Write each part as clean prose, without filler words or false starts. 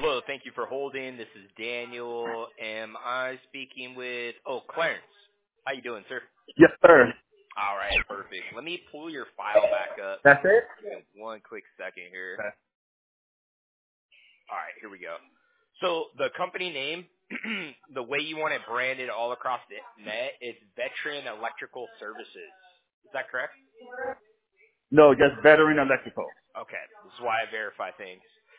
Hello, thank you for holding. This is Daniel. Am I speaking with Clarence? How you doing, sir? Yes, sir. All right, perfect. Let me pull your file back up. That's it? Give me one quick second here. All right, here we go. So the company name, the way you want it branded all across the net, is Veteran Electrical Services. Is that correct? No, just veteran electrical. Okay, this is why I verify things.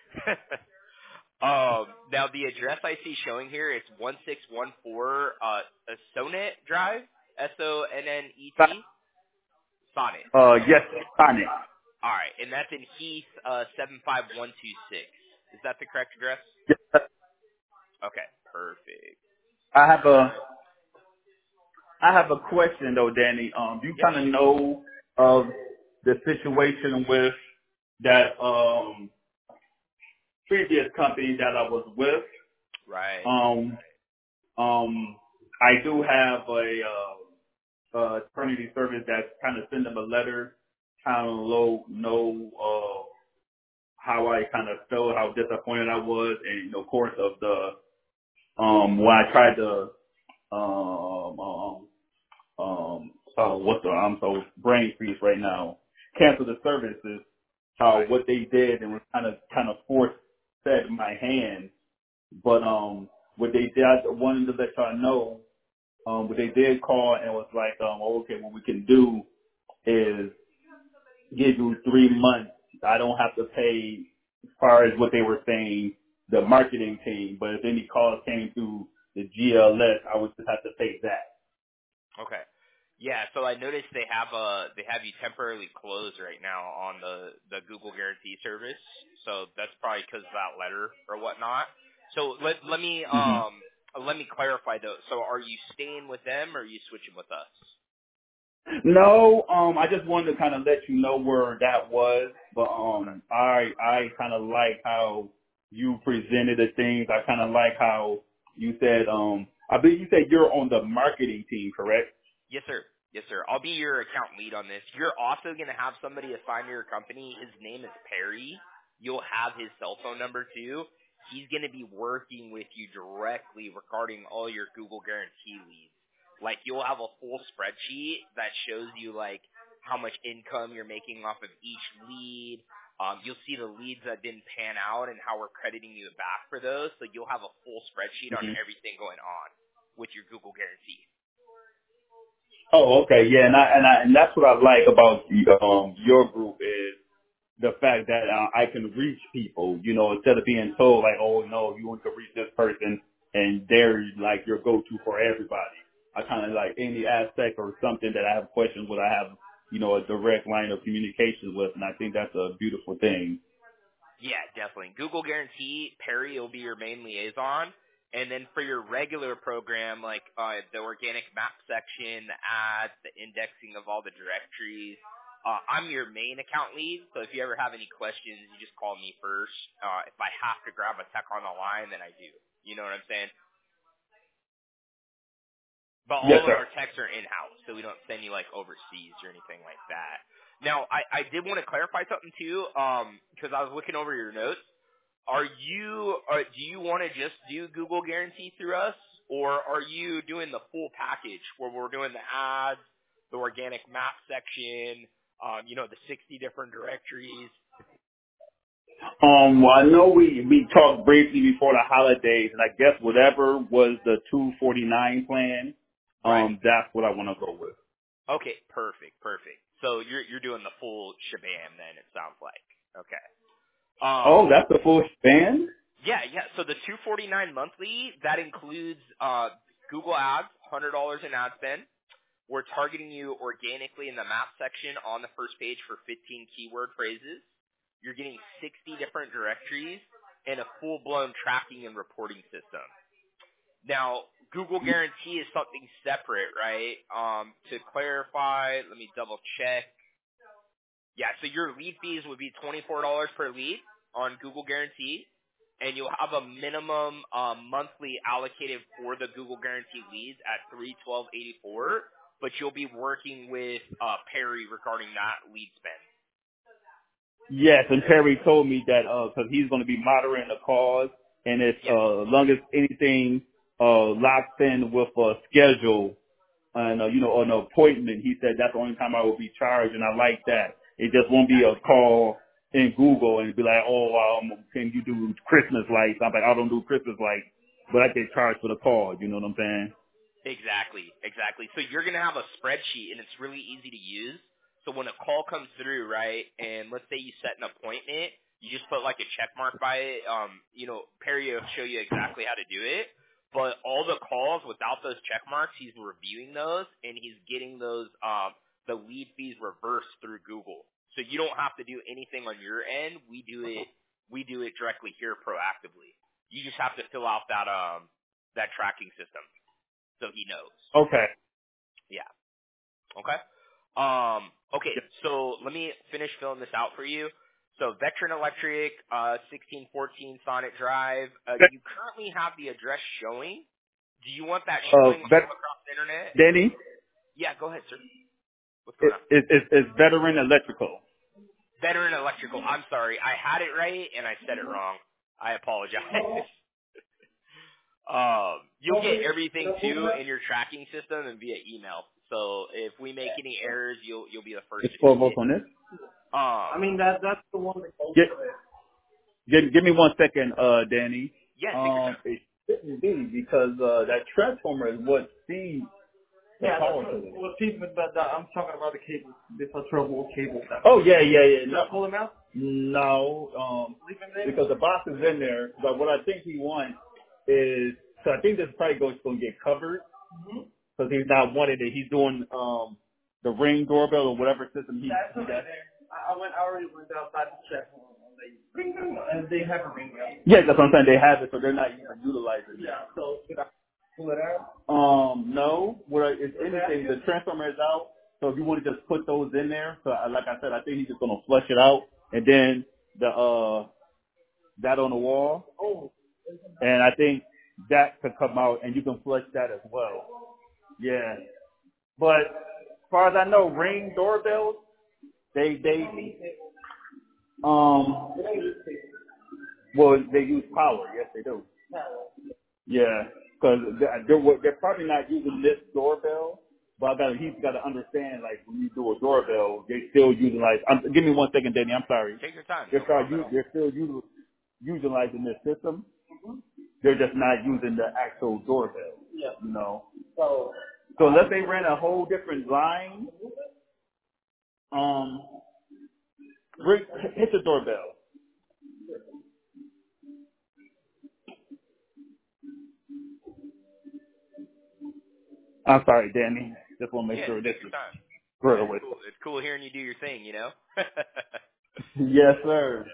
Now the address I see showing here is 1614 Sonnet Drive, Sonnet, Sonnet. Yes, Sonic. All right, and that's in Heath 75126. Is that the correct address? Yes, sir. Okay, perfect. I have a I have a question though, Danny. Do you Yep. kind of know of the situation with that previous company that I was with? Right. Um, I do have a eternity service that's kind of send them a letter, kind of know how I kind of felt, how disappointed I was, and of course of the when I tried to I'm so brain freeze right now. Cancel the services. Right. What they did and was kind of forced fed my hand. But what they did, I wanted to let y'all know. What they did call and was like, okay, what we can do is give you 3 months. I don't have to pay as far as what they were saying, the marketing team. But if any calls came through the GLS, I would just have to pay that. Okay. Yeah, so I noticed they have you temporarily closed right now on the Google Guarantee service. So that's probably because of that letter or whatnot. So Hmm. let me clarify though. So are you staying with them or are you switching with us? No, I just wanted to kind of let you know where that was, but Okay. I kind of like how you presented the things. I kind of like how you said, I believe you said you're on the marketing team, correct? Yes, sir. Yes, sir. I'll be your account lead on this. You're also going to have somebody assigned to your company. His name is Perry. You'll have his cell phone number too. He's going to be working with you directly regarding all your Google Guarantee leads. Like you'll have a full spreadsheet that shows you like how much income you're making off of each lead. You'll see the leads that didn't pan out and how we're crediting you back for those. So you'll have a full spreadsheet on Hmm. everything going on with your Google Guarantee. Oh, okay, yeah, and that's what I like about your group is the fact that I can reach people, instead of being told like, oh no, you want to reach this person and they're like your go-to for everybody. I kind of like any aspect or something that I have questions with, I have, a direct line of communication with, and I think that's a beautiful thing. Yeah, definitely. Google Guarantee, Perry will be your main liaison. And then for your regular program, like the organic map section, the ads, the indexing of all the directories, I'm your main account lead. So if you ever have any questions, you just call me first. If I have to grab a tech on the line, then I do. You know what I'm saying? But Yes, all of sir. our techs are in-house, so we don't send you like overseas or anything like that. Now, I did want to clarify something too, because I was looking over your notes. Do you want to just do Google Guarantee through us, or are you doing the full package where we're doing the ads, the organic map section, the 60 different directories? Well, I know we talked briefly before the holidays, and I guess whatever was the 249 plan, Right. that's what I want to go with. Okay. Perfect. Perfect. So you're doing the full shebang then. It sounds like. Okay. Oh, that's the full span? Yeah, yeah. So the 249 monthly, that includes Google Ads, $100 in ad spend. We're targeting you organically in the map section on the first page for 15 keyword phrases. You're getting 60 different directories and a full-blown tracking and reporting system. Now, Google Guarantee is something separate, right? To clarify, let me double check. Yeah, so your lead fees would be $24 per lead on Google Guarantee, and you'll have a minimum monthly allocated for the Google Guarantee leads at $312.84, but you'll be working with Perry regarding that lead spend. Yes, and Terry told me that because he's going to be monitoring the calls, and it's as long as anything locks in with a schedule and or an appointment, he said that's the only time I will be charged, and I like that. It just won't be a call in Google and be like, can you do Christmas lights? I'm like, I don't do Christmas lights, but I get charged for the call. You know what I'm saying? Exactly. So you're going to have a spreadsheet, and it's really easy to use. So when a call comes through, right, and let's say you set an appointment, you just put like a check mark by it. Perry will show you exactly how to do it. But all the calls without those check marks, he's reviewing those, and he's getting those the lead fees reversed through Google. So you don't have to do anything on your end. We do it directly here proactively. You just have to fill out that tracking system, so he knows. Okay. Yeah. Okay. Okay. So let me finish filling this out for you. So Veteran Electric, 1614 Sonnet Drive. You currently have the address showing. Do you want that showing across the internet? Danny? Yeah, go ahead, sir. What's going on? It's Veteran Electrical. Veteran Electrical. I'm sorry. I had it right, and I said it wrong. I apologize. You'll get everything, too, in your tracking system and via email. So if we make any errors, you'll be the first to see it. On this? That's the one that goes Give me 1 second, Danny. Yeah, take your time. It shouldn't be because that transformer is what feeds the power to it. Well, but I'm talking about the cable. There's a trouble with cable. Oh, yeah. No. Pull them out? No, because the box is in there. But what I think he wants is, so I think this probably going to get covered because he's not wanted it. He's doing the Ring doorbell or whatever system he got. I already went outside to check on and they have a ring bell. Yeah, that's what I'm saying. They have it, so they're not even utilizing it. Yeah, so should I pull it out? No. If anything, the transformer is out. So if you want to just put those in there, so like I said, I think he's just gonna flush it out, and then the that on the wall. Oh. And I think that could come out, and you can flush that as well. Yeah. But as far as I know, Ring doorbells, they use power. Yes, they do. Yeah, because they're probably not using this doorbell, but he's got to understand, like, when you do a doorbell, they still utilize. Give me 1 second, Danny. I'm sorry. Take your time. They're still utilizing this system. They're just not using the actual doorbell. Yeah. You know. So unless they ran a whole different line, hit the doorbell. I'm sorry, Danny. Just want to make sure this is squared away. It's cool hearing you do your thing, you know? Yes, sir.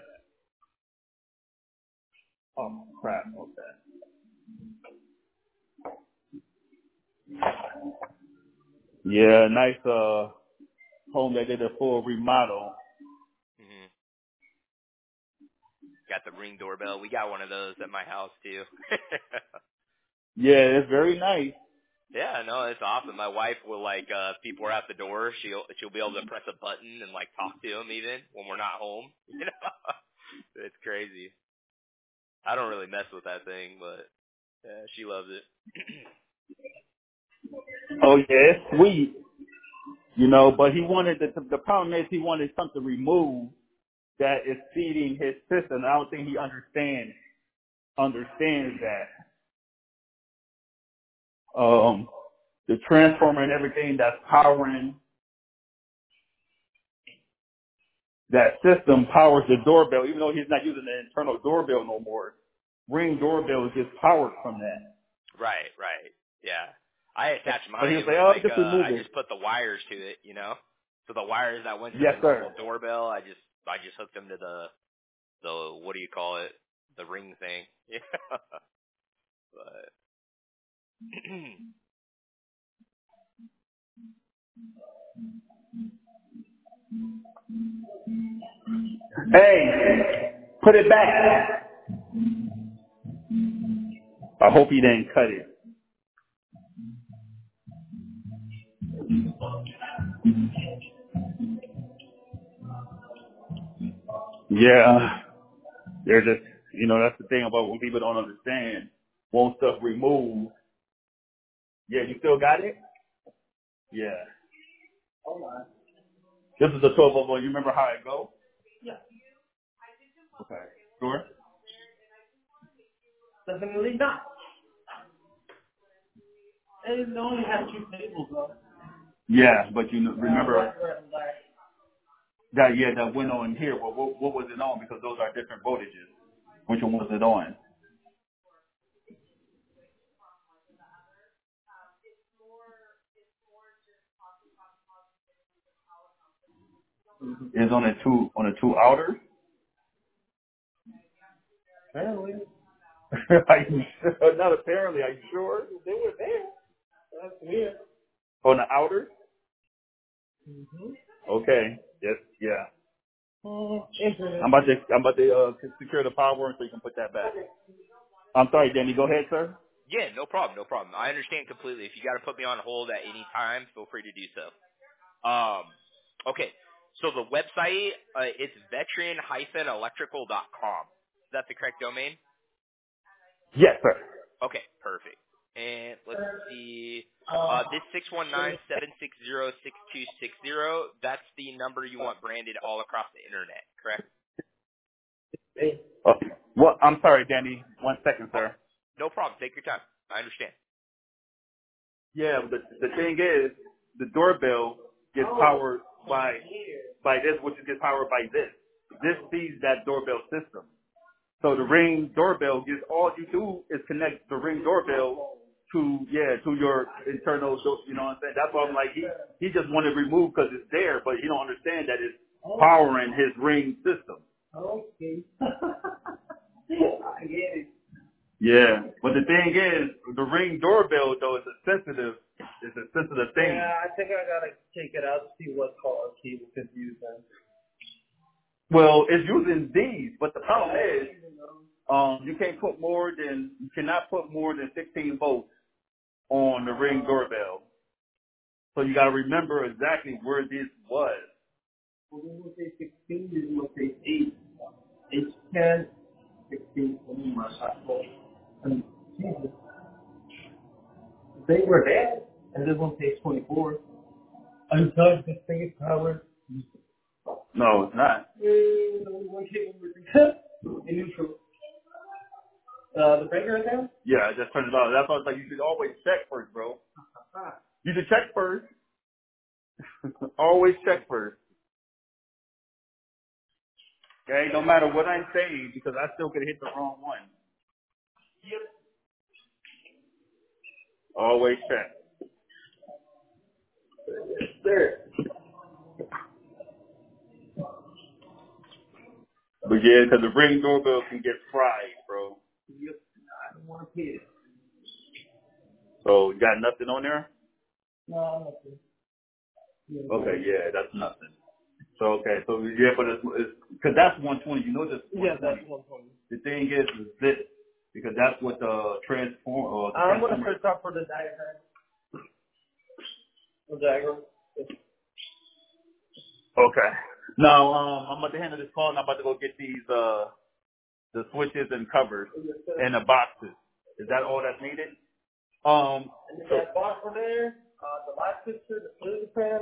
Oh, crap. Okay. Yeah, nice home that did a full remodel. Mm-hmm. Got the Ring doorbell. We got one of those at my house, too. Yeah, it's very nice. Yeah, no, it's awesome. My wife will, like, if people are at the door, she'll be able to press a button and, like, talk to them even when we're not home. You know? It's crazy. I don't really mess with that thing, but yeah, she loves it. Oh, yeah, it's sweet. You know, but he wanted, the problem is he wanted something removed that is feeding his system. I don't think he understands that. The transformer and everything that's powering that system powers the doorbell, even though he's not using the internal doorbell no more. Ring doorbell is just powered from that. Right. Yeah. I attached mine. He was like, I just put the wires to it, you know? So the wires that went to the normal doorbell, I just hooked them to the what do you call it? The ring thing. Yeah. But Hey, put it back. I hope he didn't cut it. Yeah, they're just You know, that's the thing about what people don't understand. Won't stuff remove. Yeah, you still got it? Yeah. Oh my. This is the 1201. You remember how it go? Yeah. Okay. Sure? Definitely not. It only has 2 tables, though. Yeah, but you remember that went on here. Well, what was it on? Because those are different voltages. Which one was it on? Is on the two outer? Apparently. Are you sure? Not apparently. Are you sure? They were there. That's weird. On the outer? Mm-hmm. Okay. Yes. Yeah. Internet. I'm about to secure the power so you can put that back. I'm sorry, Danny. Go ahead, sir. Yeah, no problem, no problem. I understand completely. If you got to put me on hold at any time, feel free to do so. Okay. So the website, it's veteran-electrical.com. Is that the correct domain? Yes, sir. Okay, perfect. And let's see. This 619-760-6260, that's the number you want branded all across the internet, correct? Okay. Well, I'm sorry, Danny. 1 second, Oh, sir. no problem. Take your time. I understand. Yeah, but the thing is, the doorbell gets powered by this, which gets powered by this. This feeds that doorbell system. So the Ring doorbell gets, all you do is connect the Ring doorbell to your internal, you know what I'm saying? That's why I'm like, he just wanted to remove because it's there, but he don't understand that it's powering his Ring system. Okay. I get it. Yeah, but the thing is, the Ring doorbell though is a sensitive thing. Yeah, I think I gotta take it out to see what color cable could use then. Well, it's using these, but the problem is, you cannot put more than 16 volts on the Ring doorbell. So you got to remember exactly where this was. Well, we will say 16, we will say 8. 8, 10, 16, oh my God. And Jesus, they were there, and this one says 24. Uncharged, this thing is powered. No, it's not. One cable in neutral. The breaker is down? Yeah, I just turned it on. That's why I was like, you should always check first, bro. You should check first. Always check first. Okay, no matter what I'm saying, because I still could hit the wrong one. Yep. Always check. There. But yeah, because the Ring doorbell can get fried, bro. Yep. I don't want to pay it. So you got nothing on there? No, nothing. Yeah. Okay, yeah, that's nothing. So but it's because that's 120. You know this. Yeah, that's 120. The thing is this because that's what the transform. I'm gonna search up for the diagram. The diagram. Okay. Now I'm about to handle this call and I'm about to go get these the switches and covers and the boxes. Is that all that's needed? And you got box for there, the light fixture, the fluid pan,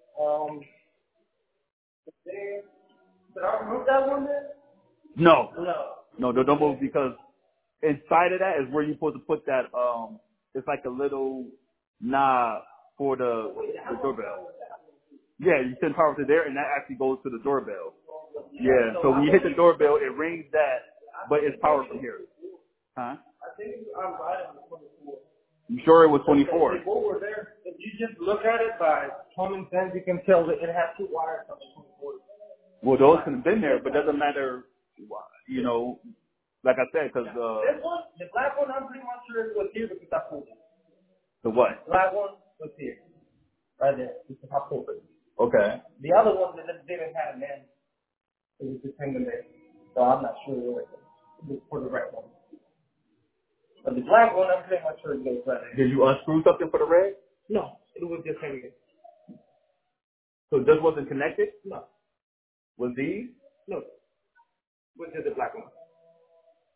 there. Did I remove that one there? No. No. No, don't move because inside of that is where you're supposed to put that it's like a little knob for the doorbell. Yeah, you send power to there and that actually goes to the doorbell. Yeah, so when you hit the doorbell it rings that, but it's power from here. Huh? I think I'm right on the 24. You sure it was 24? They both were there. If you just look at it by common sense, you can tell that it has 2 wires on the 24. Well, those could have been there, but doesn't matter, you know, like I said, because this one, the black one, I'm pretty much sure it was here because I pulled it. the what? The black one was here. Right there. Because I pulled it. Okay. The other one that didn't have an end. It was just hanging there. So I'm not sure where it was for the right one. But the black one, I'm pretty much sure it goes right there. Did you unscrew something for the red? No, it was just hanging. So this wasn't connected? No. Was these? No. Was just the black one.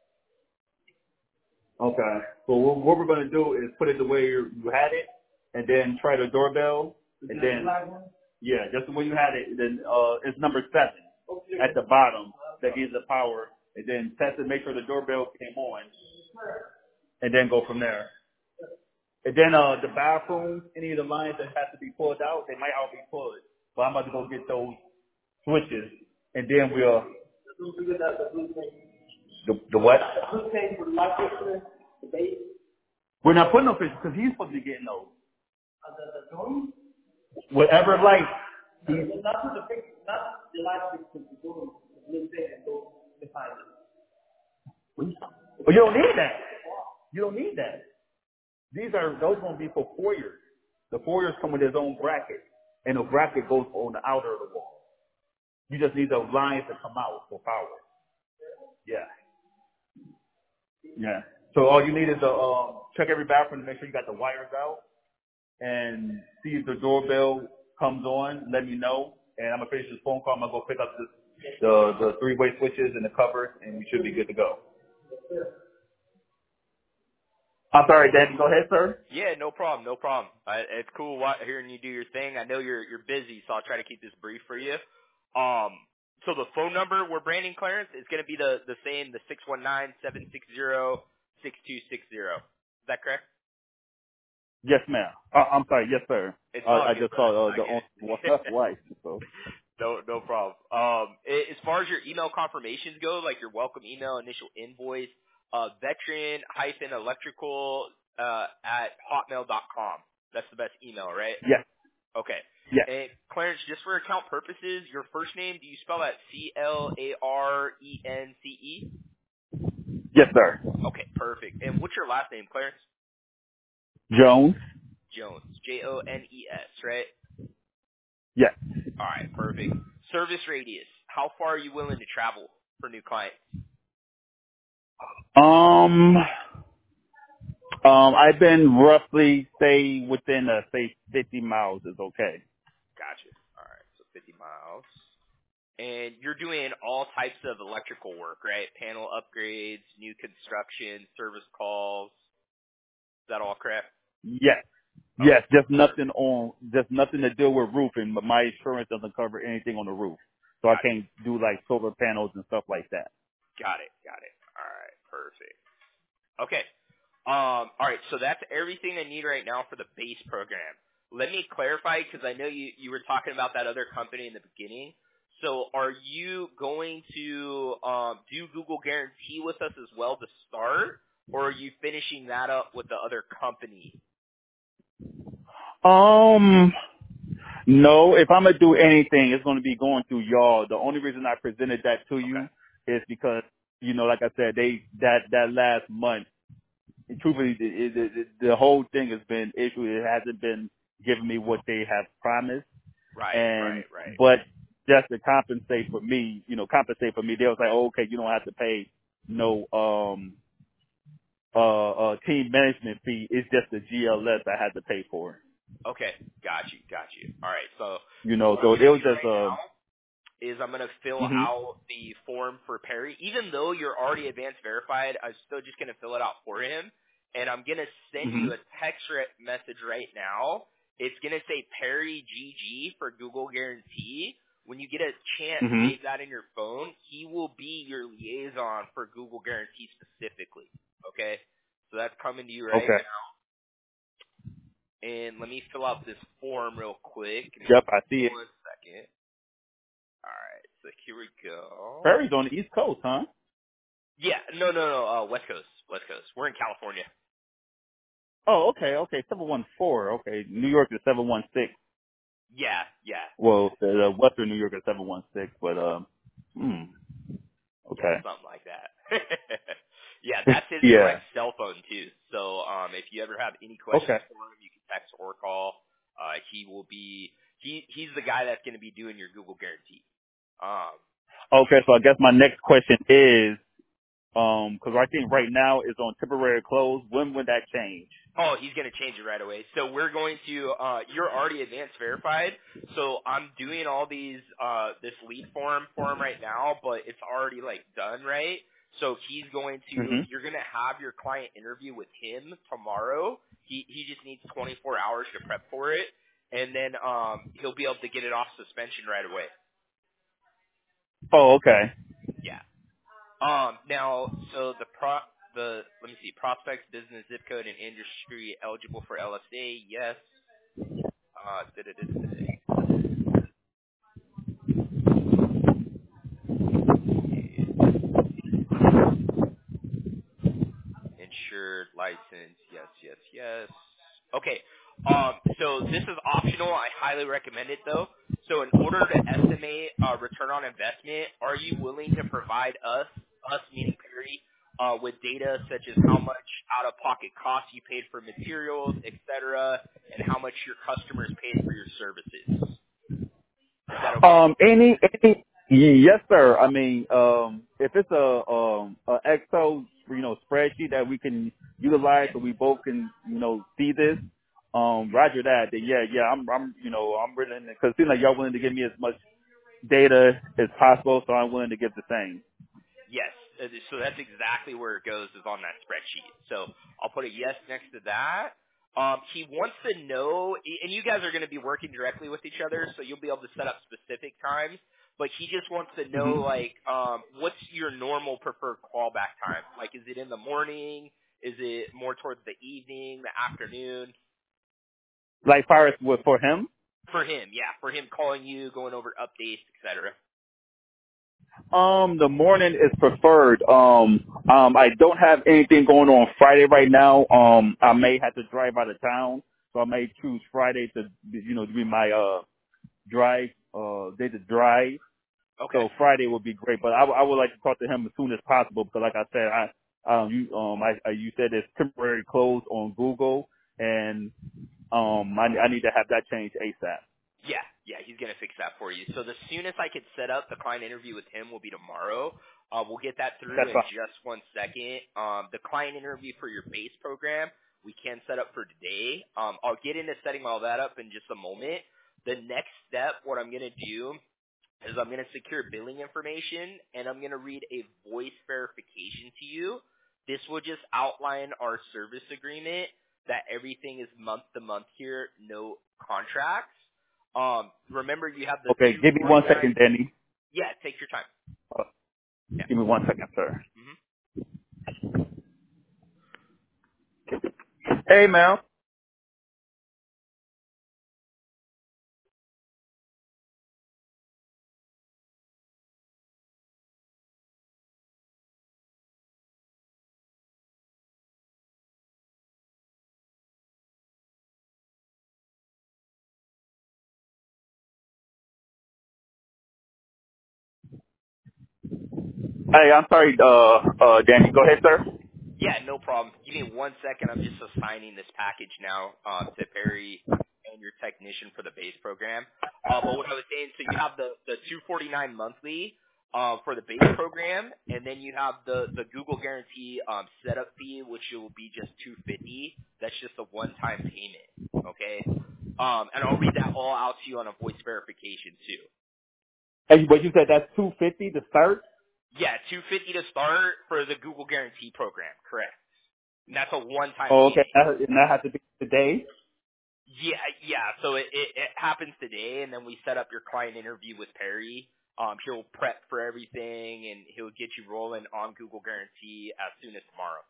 Okay. So what we're going to do is put it the way you had it, and then try the doorbell, and then yeah, just the way you had it. Then it's number 7 at the bottom that gives the power, and then test it, make sure the doorbell came on, and then go from there. And then the bathrooms, any of the lines that have to be pulled out, they might all be pulled. But I'm about to go get those switches, and then we'll the what? We're not putting no fixtures because he's supposed to be getting those. Whatever light. But you don't need that. You don't need that. Those going to be for foyers. The foyers come with its own bracket, and the bracket goes on the outer of the wall. You just need those lines to come out for power. Yeah. Yeah. So all you need is to check every bathroom to make sure you got the wires out, and see if the doorbell comes on. Let me know, and I'm gonna finish this phone call. I'm gonna go pick up the 3-way switches and the covers, and we should be good to go. I'm sorry, Danny. Go ahead, sir. Yeah, no problem, no problem. It's cool hearing you do your thing. I know you're busy, so I'll try to keep this brief for you. So the phone number we're branding, Clarence, is going to be the same, the 619-760-6260. Is that correct? Yes, ma'am. I'm sorry. Yes, sir. I just saw the wife. So. No problem. As far as your email confirmations go, like your welcome email, initial invoice, veteran-electrical at hotmail.com. That's the best email, right? Yes. Okay. Yes. And Clarence, just for account purposes, your first name, do you spell that Clarence? Yes, sir. Okay, perfect. And what's your last name, Clarence? Jones. Jones. Jones, right? Yes. All right, perfect. Service radius. How far are you willing to travel for new clients? I've been roughly say within say 50 miles is okay. Gotcha. All right, so 50 miles. And you're doing all types of electrical work, right? Panel upgrades, new construction, service calls. Is that all correct? Yes. Okay. Yes, just nothing to do with roofing, but my insurance doesn't cover anything on the roof. So I can't do like solar panels and stuff like that. Got it. All right, perfect. Okay. All right, so that's everything I need right now for the base program. Let me clarify, because I know you were talking about that other company in the beginning. So are you going to do Google Guarantee with us as well to start, or are you finishing that up with the other company? No, if I'm going to do anything, it's going to be going through y'all. The only reason I presented that to you is because, like I said, that last month, truthfully, the whole thing has been issued. It hasn't been giving me what they have promised. Right. But just to compensate for me, they was like, oh, okay, you don't have to pay no team management fee. It's just the GLS I had to pay for. Okay, got you. All right, so so it was just I'm going to fill out the form for Perry. Even though you're already advanced verified, I'm still just going to fill it out for him. And I'm going to send you a text message right now. It's going to say Perry GG for Google Guarantee. When you get a chance, save that in your phone. He will be your liaison for Google Guarantee specifically. Okay? So that's coming to you right now. And let me fill out this form real quick. Yep, I see it. 1 second. All right, so here we go. Perry's on the East Coast, huh? Yeah, no, West Coast. We're in California. Oh, okay, 714. Okay, New York is 716. Yeah. Well, the Western New York is 716, but okay. Something like that. Yeah, that's his direct cell phone too. So, if you ever have any questions for him, you can text or call. He will be. He's the guy that's going to be doing your Google Guarantee. Okay, so I guess my next question is, because I think right now it's on temporary close. When would that change? Oh, he's going to change it right away. So we're going to, you're already advanced verified. So I'm doing all these, this lead form for him right now, but it's already like done, right? So he's going to, Mm-hmm. you're going to have your client interview with him tomorrow. He just needs 24 hours to prep for it, and then he'll be able to get it off suspension right away. Oh, okay. Yeah. Now, so let me see, prospects, business, zip code, and industry eligible for LSA, yes. Insured, license, yes, yes, yes. Okay. So this is optional. I highly recommend it though. So in order to estimate return on investment, are you willing to provide us meaning Perry, with data such as how much out-of-pocket costs you paid for materials, etc., and how much your customers paid for your services? Is that okay? Any, yes, sir. I mean, if it's a Excel, spreadsheet that we can utilize Yes. so we both can, see this, roger that. Then yeah, I'm willing because it seems like y'all willing to give me as much data as possible, so I'm willing to give the same. Yes. So that's exactly where it goes is on that spreadsheet. So I'll put a yes next to that. He wants to know, and you guys are going to be working directly with each other, so you'll be able to set up specific times. But he just wants to know, Mm-hmm. like, what's your normal preferred callback time? Like, is it in the morning? Is it more towards the evening, the afternoon? Like far as for him. For him, yeah, for him calling you, going over updates, etc. The morning is preferred. I don't have anything going on Friday right now. I may have to drive out of town, so I may choose Friday to, be my day to drive. Okay. So Friday would be great, but I would like to talk to him as soon as possible because, like I said, you said it's temporary closed on Google, and I need to have that changed ASAP. Yeah, he's gonna fix that for you. So the soonest I could set up the client interview with him will be tomorrow. We'll get that through That's in fine. just 1 second. The client interview for your base program we can set up for today. I'll get into setting all that up in just a moment. The next step, what I'm gonna do is I'm gonna secure billing information and I'm gonna read a voice verification to you. This will just outline our service agreement that everything is month to month here, no contracts. Remember you have the Okay, give me 1 second, 249. Danny. Yeah, take your time. Uh, Yeah. Give me 1 second, sir. hmm Hey, Mel. Hey, I'm sorry, Danny. Go ahead, sir. Yeah, no problem. Give me 1 second. I'm just assigning this package now to Perry and your technician for the base program. But what I was saying, so you have the 249 monthly for the base program, and then you have the Google Guarantee setup fee, which will be just 250. That's just a one-time payment. Okay. And I'll read that all out to you on a voice verification too. Hey, but you said that's 250 to start. Yeah, 250 to start for the Google Guarantee program. Correct. And that's a one-time Oh, okay. payment. And that has to be today. Yeah. So it happens today, and then we set up your client interview with Perry. He'll prep for everything, and he'll get you rolling on Google Guarantee as soon as tomorrow.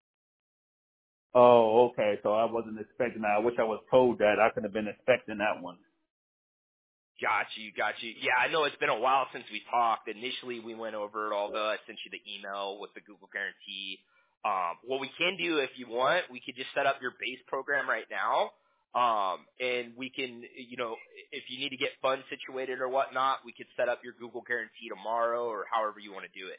Oh, okay. So I wasn't expecting that. I wish I was told that. I could have been expecting that one. Got you. Yeah, I know it's been a while since we talked. Initially, we went over it, although I sent you the email with the Google Guarantee. What we can do, if you want, we could just set up your base program right now. And we can, if you need to get funds situated or whatnot, we could set up your Google Guarantee tomorrow or however you want to do it.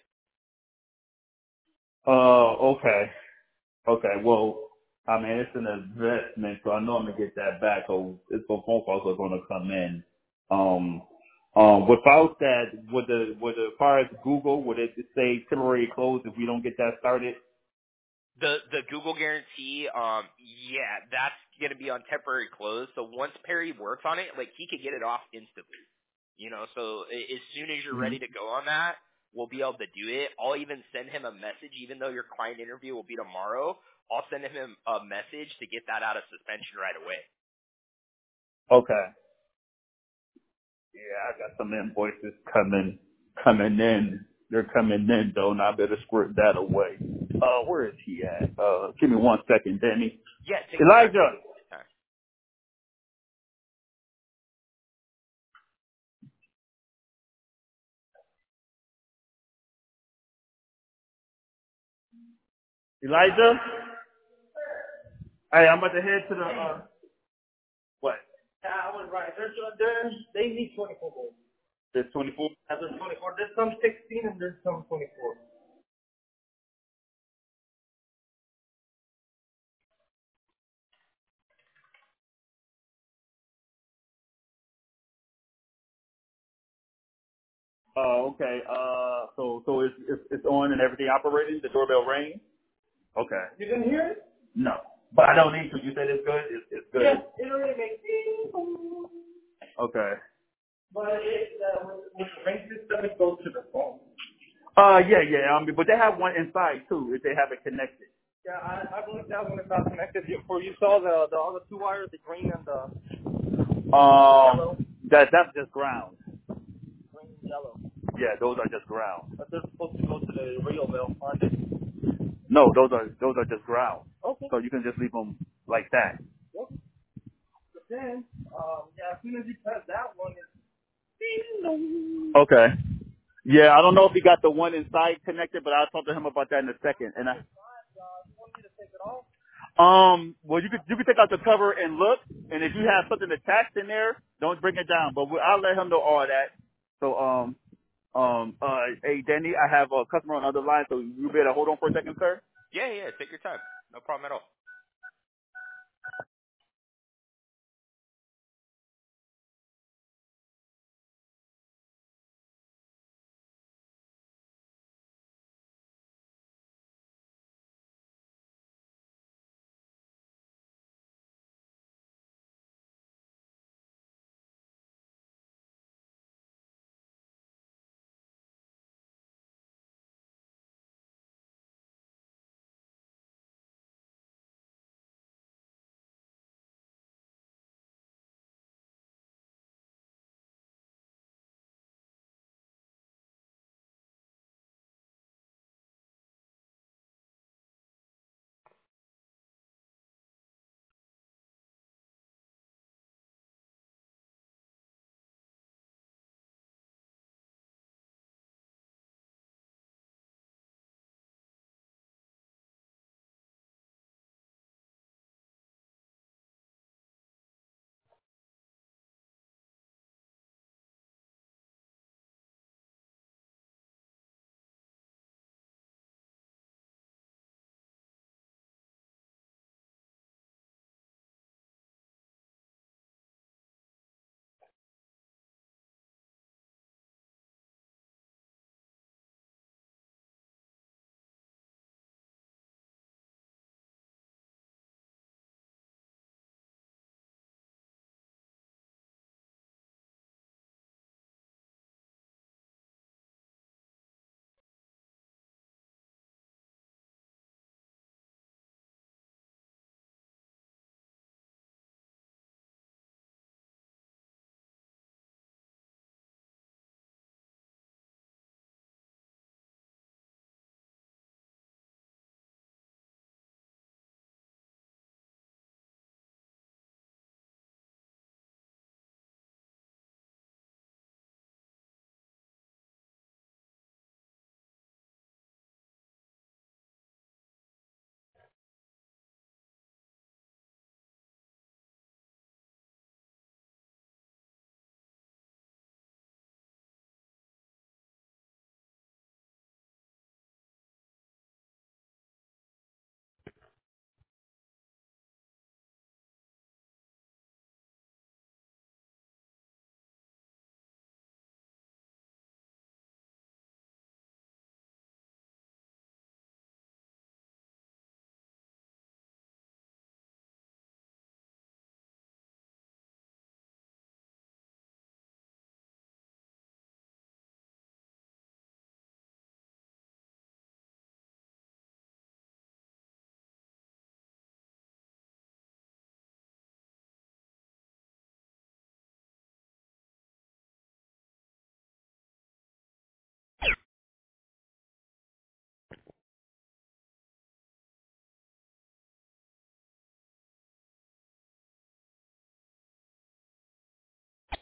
Okay. Okay. Well, I mean, it's an investment, so I know I'm gonna get that back. So it's phone calls are gonna come in. Without that, as far as Google, would it say temporary closed if we don't get that started? The Google Guarantee, yeah, that's gonna be on temporary close. So once Perry works on it, like he could get it off instantly. So as soon as you're Mm-hmm. ready to go on that, we'll be able to do it. I'll even send him a message, even though your client interview will be tomorrow. I'll send him a message to get that out of suspension right away. Okay. Yeah, I got some invoices coming in. They're coming in though, and I better squirt that away. Where is he at? Give me 1 second, Danny. Yeah, take Elijah. your time. Elijah? Hey, I'm about to head to the, what? I was right. They need 24 goals. There's 24? There's 24. There's some 16 and there's some 24. Oh, okay. So it's on and everything operating? The doorbell rang? Okay. You didn't hear it? No. But I don't need to. You said it's good? It's good? Yes, it already makes it. Okay. But with the ring system, it goes to the phone. Yeah. But they have one inside too, if they have it connected. Yeah, I believe that one is not connected. You saw the other two wires, the green and the yellow? That's just ground. Green and yellow. Yeah, those are just ground. But they're supposed to go to the real mill, aren't they? No, those are just ground. Okay. So you can just leave them like that. Yep. But then, as soon as you press that one, it's Okay. Yeah, I don't know if he got the one inside connected, but I'll talk to him about that in a second. And you want me to take it off? well, you could take out the cover and look, and if you have something attached in there, don't bring it down. But I'll let him know all that. So, hey, Danny, I have a customer on the other line, so you better hold on for a second, sir. Yeah, take your time. No problem at all.